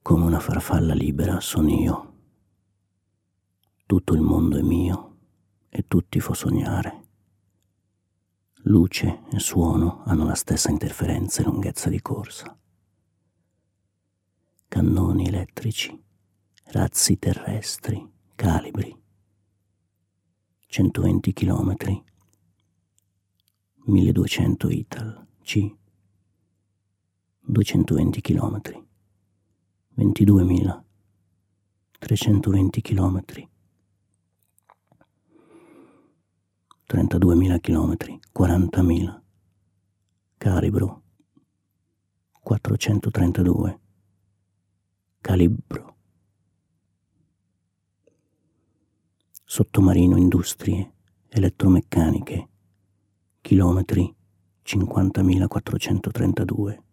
Come una farfalla libera son io. Tutto il mondo è mio e tutti fo sognare. Luce e suono hanno la stessa interferenza e lunghezza di corsa. Cannoni elettrici, razzi terrestri, calibri. 120 chilometri, 1200 Ital, C. 220 chilometri, 22.000, 320 chilometri, 32.000 chilometri, 40.000, calibro, 432, calibro, sottomarino, industrie, elettromeccaniche, chilometri, 50.432,